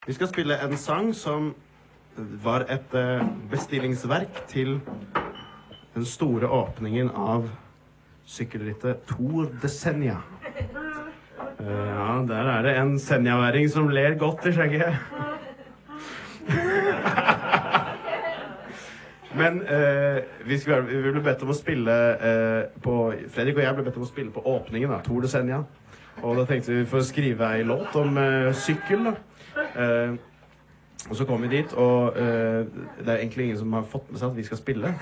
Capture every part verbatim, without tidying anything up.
Vi skal spille en sang som var et bestillingsverk til den store åpningen av sykkelrittet Tour de Senja. Ja, der er det en senjaværing som ler godt i skjegget. Men eh, vi, skulle, vi ble bedt om å spille eh, på, Fredrik og jeg ble bedt om å spille på åpningen av Tour de Senja. Og da tenkte vi for å skrive en låt om eh, sykkel da. Uh, og så kom vi dit, og uh, det er egentlig ingen som har fått med seg at vi skal spille.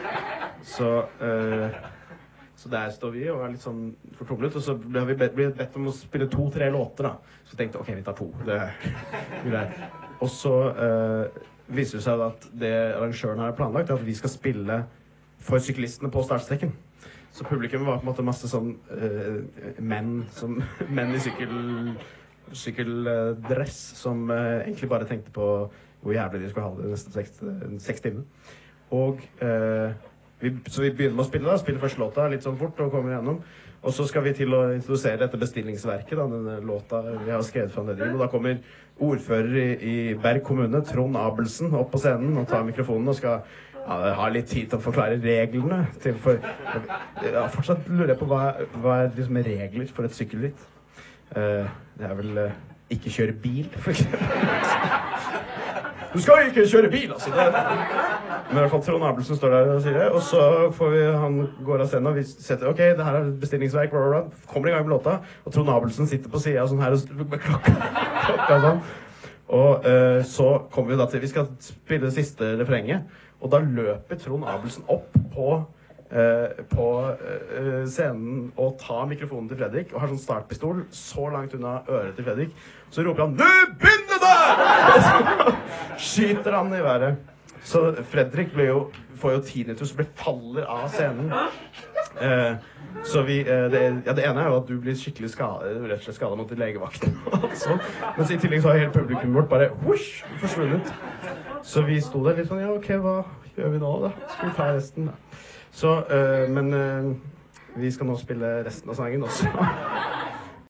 Så, uh, så der står vi og er litt sånn fortumlet, og så har vi bedt, blitt bedt om å spille to-tre låter da. Så tenkte jeg, ok, vi tar to. Det er greit. Og så uh, viser det seg at det arrangøren har planlagt er at vi skal spille for syklistene på startstreken. Så publikum var på en måte masse sånn uh, menn, som, menn i sykkel... sykkeldress som uh, egentlig bare tenkte på hvor jævlig de skulle ha det nesten seks, seks timer. Og uh, vi, så vi begynner med å spille da, spille første låta litt sånn fort og kommer igjennom. Og så skal vi til å introdusere dette bestillingsverket da, denne låta vi har skrevet fra Nedring. Og da kommer ordfører i, i Berg kommune, Trond Abelsen, opp på scenen og tar mikrofonen og skal ja, ha litt tid til å forklare reglene. Til for, ja, fortsatt lurer jeg på hva, hva er liksom regler for et sykkelritt. Uh, det er vel uh, ikke kjøre bil, for eksempel. Du skal ikke kjøre bil, altså. Det er... Men i hvert fall Trond Abelsen står der og sier det, og så får vi, han går av scenen og vi setter, ok, det her er bestillingsverk, bla, bla, bla. Kommer i gang med låta, og Trond Abelsen sitter på siden sånn her og med klokka, klokka sånn. Og uh, så kommer vi da til, vi skal spille det siste refrenget, og da løper Trond Abelsen opp på Uh, på uh, scenen og tar mikrofonen til Fredrik og har sånn startpistol så langt unna øret til Fredrik, så roper han «Nu begynner det!» så skyter han i været. Så Fredrik ble jo, får jo tinnitus og blir faller av scenen. Uh, så vi, uh, det, ja, det ene er jo at du blir skikkelig skadet, rett og slett skadet mot legevakten. Mens i tillegg så har hele publikum vårt bare whoosh, forsvunnet. Så vi sto der litt sånn, ja ok, hva gjør vi nå da? Skal vi ta resten da? Så, uh, men uh, vi skal nå spille resten av sangen også.